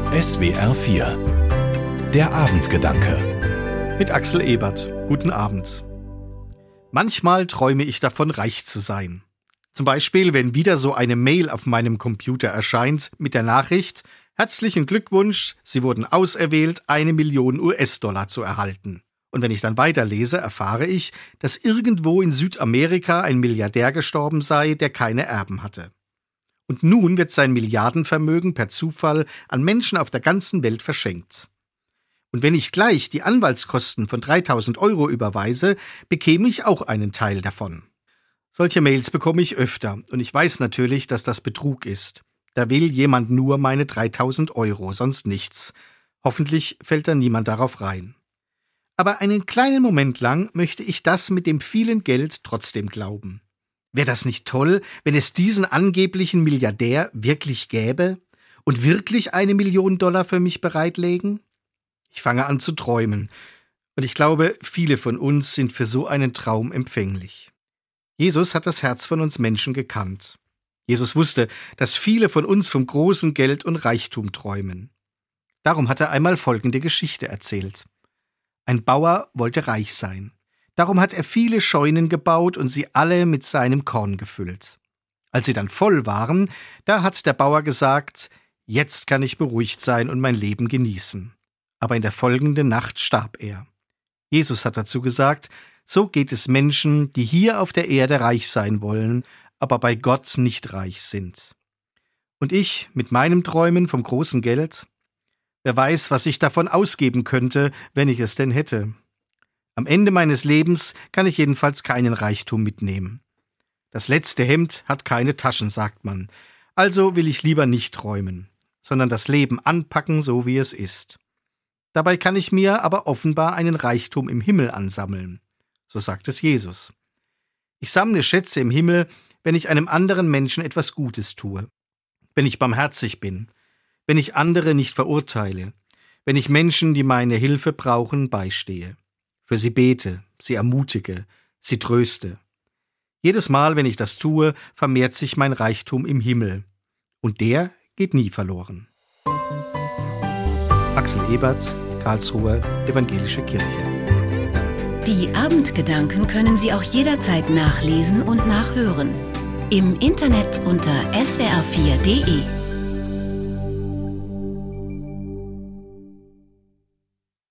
SWR 4 Der Abendgedanke Mit Axel Ebert. Guten Abend. Manchmal träume ich davon, reich zu sein. Zum Beispiel, wenn wieder so eine Mail auf meinem Computer erscheint mit der Nachricht: Herzlichen Glückwunsch, Sie wurden auserwählt, 1 Million US-Dollar zu erhalten. Und wenn ich dann weiterlese, erfahre ich, dass irgendwo in Südamerika ein Milliardär gestorben sei, der keine Erben hatte. Und nun wird sein Milliardenvermögen per Zufall an Menschen auf der ganzen Welt verschenkt. Und wenn ich gleich die Anwaltskosten von 3.000 € überweise, bekäme ich auch einen Teil davon. Solche Mails bekomme ich öfter und ich weiß natürlich, dass das Betrug ist. Da will jemand nur meine 3.000 €, sonst nichts. Hoffentlich fällt da niemand darauf rein. Aber einen kleinen Moment lang möchte ich das mit dem vielen Geld trotzdem glauben. Wäre das nicht toll, wenn es diesen angeblichen Milliardär wirklich gäbe und wirklich 1 Million $ für mich bereitlegen? Ich fange an zu träumen und ich glaube, viele von uns sind für so einen Traum empfänglich. Jesus hat das Herz von uns Menschen gekannt. Jesus wusste, dass viele von uns vom großen Geld und Reichtum träumen. Darum hat er einmal folgende Geschichte erzählt. Ein Bauer wollte reich sein. Darum hat er viele Scheunen gebaut und sie alle mit seinem Korn gefüllt. Als sie dann voll waren, da hat der Bauer gesagt: Jetzt kann ich beruhigt sein und mein Leben genießen. Aber in der folgenden Nacht starb er. Jesus hat dazu gesagt: So geht es Menschen, die hier auf der Erde reich sein wollen, aber bei Gott nicht reich sind. Und ich mit meinem Träumen vom großen Geld? Wer weiß, was ich davon ausgeben könnte, wenn ich es denn hätte. Am Ende meines Lebens kann ich jedenfalls keinen Reichtum mitnehmen. Das letzte Hemd hat keine Taschen, sagt man. Also will ich lieber nicht träumen, sondern das Leben anpacken, so wie es ist. Dabei kann ich mir aber offenbar einen Reichtum im Himmel ansammeln. So sagt es Jesus. Ich sammle Schätze im Himmel, wenn ich einem anderen Menschen etwas Gutes tue, wenn ich barmherzig bin, wenn ich andere nicht verurteile, wenn ich Menschen, die meine Hilfe brauchen, beistehe, für sie bete, sie ermutige, sie tröste. Jedes Mal, wenn ich das tue, vermehrt sich mein Reichtum im Himmel. Und der geht nie verloren. Axel Ebert, Karlsruher Evangelische Kirche. Die Abendgedanken können Sie auch jederzeit nachlesen und nachhören. Im Internet unter swr4.de.